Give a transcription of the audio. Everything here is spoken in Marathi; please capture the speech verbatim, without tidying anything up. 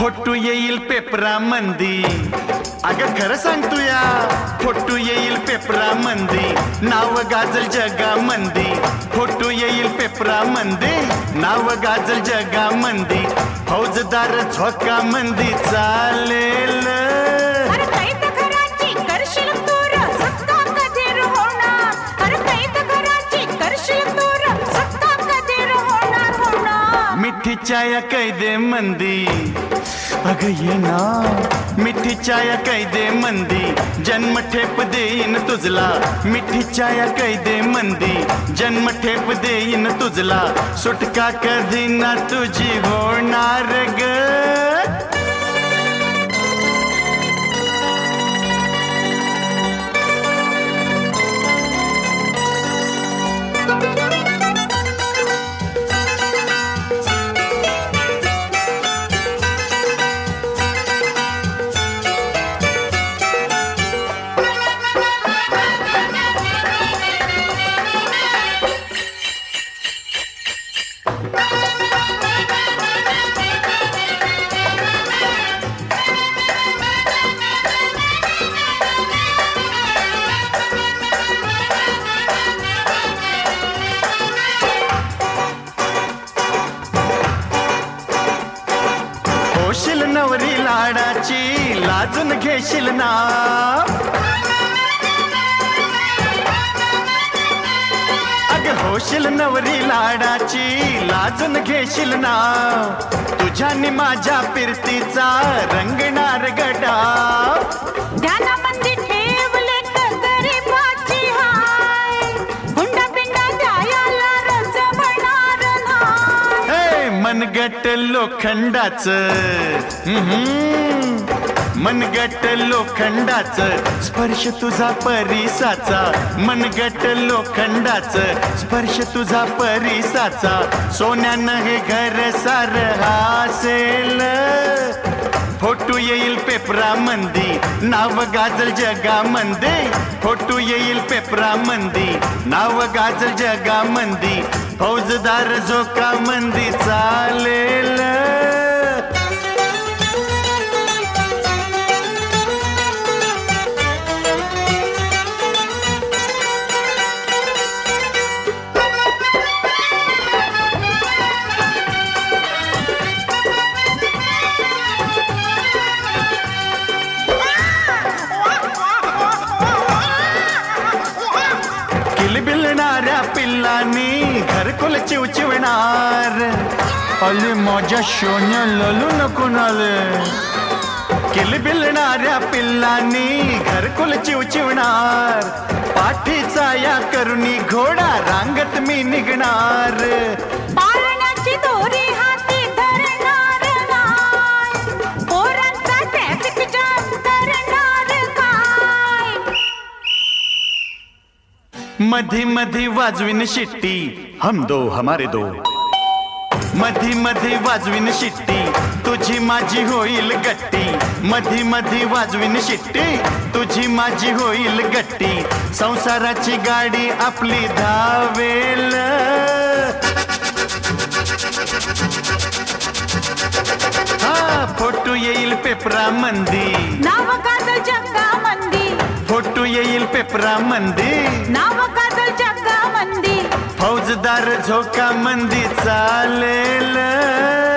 फोटो येईल पेपरा मंदी, अगं खरं सांगतो या फोटो येईल पेपरा मंदी, नाव गाजल जगा मंदी. फोटो येईल पेपरा मंदी, नाव गाजल जगा मंदी. फौजदार झोका मंदी चालेल. मिठी चाया कैदे मंदी, अग ये ना मिठी चाया कैदे मंदी, जन्म ठेप देईन तुझला. मिठी चाया कैदे मंदी, जन्म ठेप देईन तुझला. सुटका कधी ना तुझी होणार ग. होशील नवरी लाडाची, लाजून घेशील ना. अग होशील नवरी लाडाची, लाजून घेशील ना. तुझ्यानी माझ्या फिरतीचा रंगणार गडा. ध्यानामंदी ठेवले गरीबाची हाय, हुंडा पिंडा द्यायला रज म्हणणार नाही. हे मनगट लोखंडाच, मनगट लोखंडाच, स्पर्श तुझा परिसाचा. मनगट लोखंडाच, स्पर्श तुझा परिसाचा. सोन्यानं हे घर सार हासेल. फोटो येईल पेपरा मंदी, नाव गाजल जगा मंदी. फोटो येईल पेपरा मंदी, नाव गाजल जगा मंदी. फौजदार झोका मंदी चालेल. किलबिलणाऱ्या पिल्लांनी घरकुल चिवचिवणार. अले माझ्या शोन्या ललू नको नाले. किलबिलणाऱ्या पिल्लांनी घरकुल चिवचिवणार. पाठीचा या करुणी घोडा रांगत मी निघणार. पाळण्याची दोरी हाती धरणार नाही, पोरांचा ट्रॅफिक जाम करणार काय. मधी मधी वाजविन शिट्टी, हम दो हमारे दो. मधी मधी वाजविन शिट्टी, तुझी माझी होईल गट्टी. मधी मधी वाजविन शिट्टी, तुझी माझी होईल गट्टी. संसाराची गाडी आपली धावेल. हा फोटो येईल पेपरा मंदी, नाव गाजल जगा मंदी. फोटो येईल पेपरा मंदी, नाव गाजल जगा मंदी. फौजदार झोका मंदी चालेल.